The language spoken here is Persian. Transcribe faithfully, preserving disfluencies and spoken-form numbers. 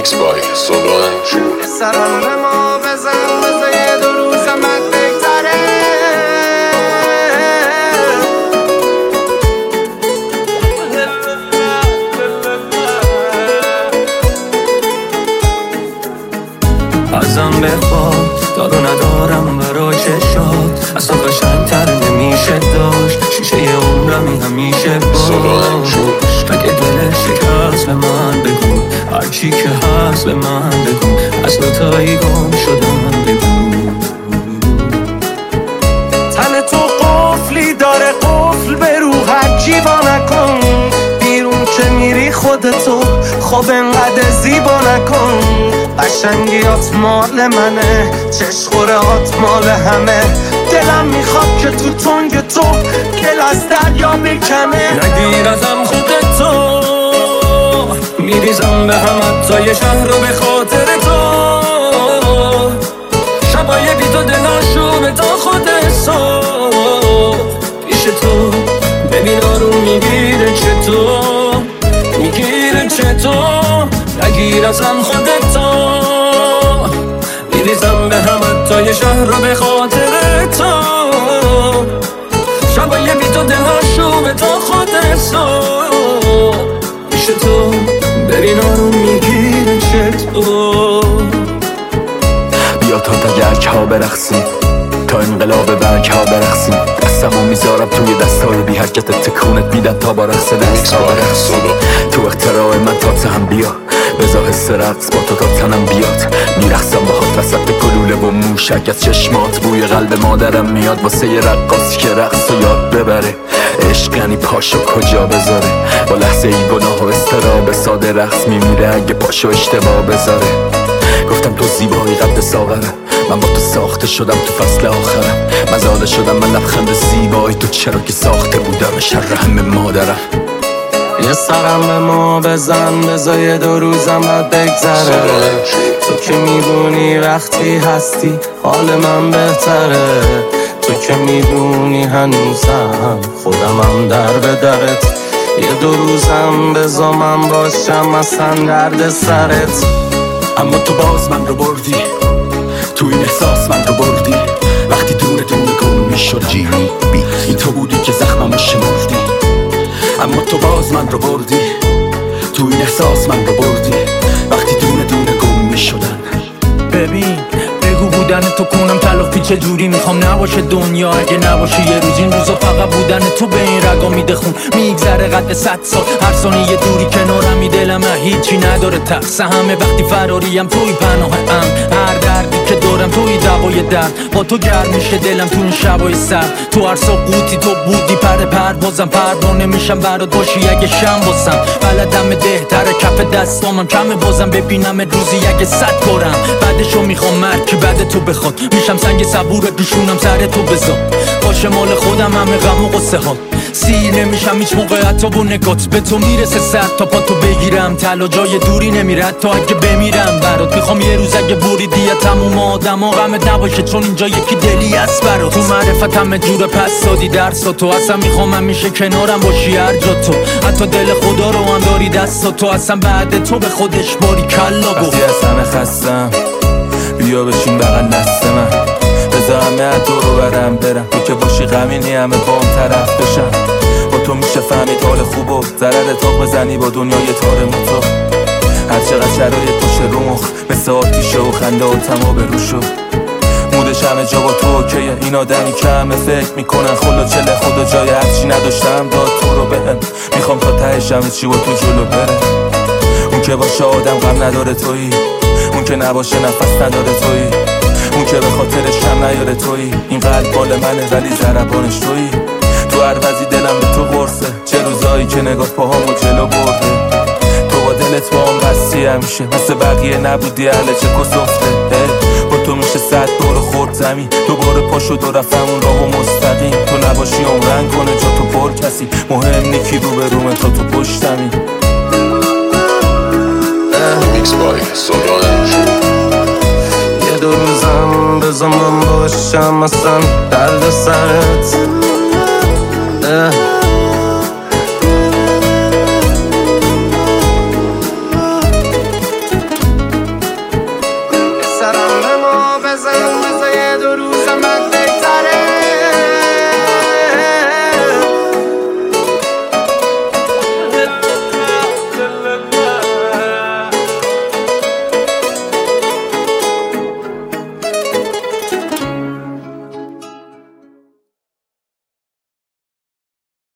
میکس بای سولو شور. سرم به ما بزن بزن یه دو روزم بد بگذره. ازم بخواد دارو ندارم برای چشات، از تو قشنگ‌تر نمیشه داشت، شیشه عمرمی همیشه باش. اگه دلش شکست به من بگو، هرچی که هست به من بگو، از دوتایی گم شدم بگو. تن تو قفلی داره قفل به روحت جیوا نکن، بیرون که میری خودتو خب انقدر زیبا نکن. قشنگیات مال منه، چشخورهات مال همه، دلم میخواد که تو تنگ تو گل از دریا بکنه. نگیر ازم خودتو، میریزم به همت تا یه شهر رو به خاطر تو. شبای بی تو دلاشو تا خود صبح پیش تو ببین آروم میگیره چطور، میگیره چطور. نگیر ازم خودتو، میریزم به همت تا یه شهر رو به خاطر تو. شبای بی تو دلاشو تا خود صبح پیش تو ببین آروم میگیره چطور. بیا تا تگرک ها برقصیم، تا انقلاب برگ ها برقصیم. دستمو میذارم توی دستای بی حرکت تکونت میدن تا با رقص دست ها برقصیم. تو اختراع من تا هم بیا، بذار حس رقص با تو تا تنم بیاد. میرقصم با خود وسط گلوله و موشک از چشمات، بوی قلب مادرم میاد واسه یه رقاصی که رقص و یاد ببره. عشق یعنی پاشو کجا بذاره، با لحظه ای گناه و استراب ساده رقص میمیره اگه پاشو اشتباه بذاره. گفتم تو زیبایی قد ساغرم، من با تو ساخته شدم تو فصل آخرم. مزاده شدم من لبخند زیبایی تو، چرا که ساخته بودم شر همه مادرم. یه سرم به ما بزن بذار یه دو روزم بد بگذره. تو که میدونی وقتی هستی حال من بهتره، تو که میدونی هنوزم خودمم در به درت. یه دو روزم بذار من باشم اصلا درد سرت. اما تو باز من رو بردی، تو این احساس من رو بردی. وقتی دونه دونه گم میشدم این تو بودی که زخممو شمردی. اما تو باز من رو بردی، تو این احساس من رو بردی. وقتی دونه دونه گم میشدن. ببین بگو بودن تو کنم تلافی چه جوری میخوام نباشه دنیا اگه نباشه یه روز. این روزا فقط بودن تو به این رگا میده خون، میگذره قد صد سال هر ثانیه یه دوری کنارم. دلم هیچی نداره تقص همه وقتی فراریم توی پناه ام. هر دردی که دارم توی دوای درد، با تو گرم میشه دلم تو این شبای سرد. تو هر ساقوتی تو بودی پر پر بازم پروانه میشم برات باشی اگه شم باسم. بلدم بهتره کف دستامم کمه بازم ببینم روزی اگه صد بارم. بعدشو میخوام مرکی بعد تو بخواد، میشم سنگ صبور دوشونم سر تو بذار. باشه مال خودم همه غم و قصه ها، سیر نمیشم هیچ موقع حتی با نگات. به تو میرسه سر تا پا تو بگیرم، تلا جای دوری نمیره تا اگه بمیرم برات. میخوام یه روز اگه بریدی یا تموم آدم ها غمت نباشه، چون اینجا یکی دلی است برات. تو معرفت همه جور پس دادی درس تو، اصلا میخوام همیشه کنارم باشی هر جا تو. حتی دل خدا رو هم داری دست تو، اصلا بعد تو به خودش باری کلا گفت. وقتی از همه خستم بیا بشین بغل دست من، بذار همه تو رو برم برم. تو که باشی غمینی همه با هم طرف بشن. با تو میشه فهمید حال خوب و ضرر تاق بزنی با دنیای تار موتا. هر چقدر شرایط باشه رو مخ مثل آتیشه و خنده و تما به رو شد. مودش همه جا با تو اوکیه، این آدمی که همه فکر میکنن خلا چله خدا جای هرچی نداشتم داد تو رو بهم. میخوام تا تهش همه چی با تو جلو بره. اون که باشه آدم غم نداره تویی، اون که نباشه نفس نداره تویی، اون که به خاطرش کم نیاره تویی. این قلب بال منه ولی ضربانش تویی. تو هر وضعی دلم به تو قرصه، چه روزایی که نگاه پاهامو جلو برده. تو با دلت با هم بستی همیشه، مثل بقیه نبودی اهل چه کسفته. با تو میشه صد دور خورد زمین، دوباره پاشو دو رفت همون راه و مستقیم. تو نباشی عمرن کنه جا تو پر کسی، مهم نیکی رو به رومه تا تو پشتمی. میکس بای سولو شور. یه دو روزم بذار من باشم اصلا درد سرت.